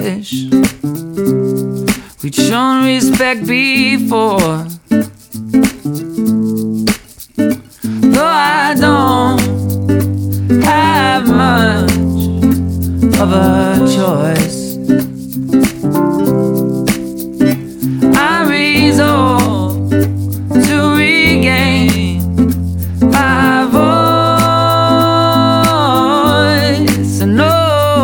wish we'd shown respect before. Though I don't have much of a choice,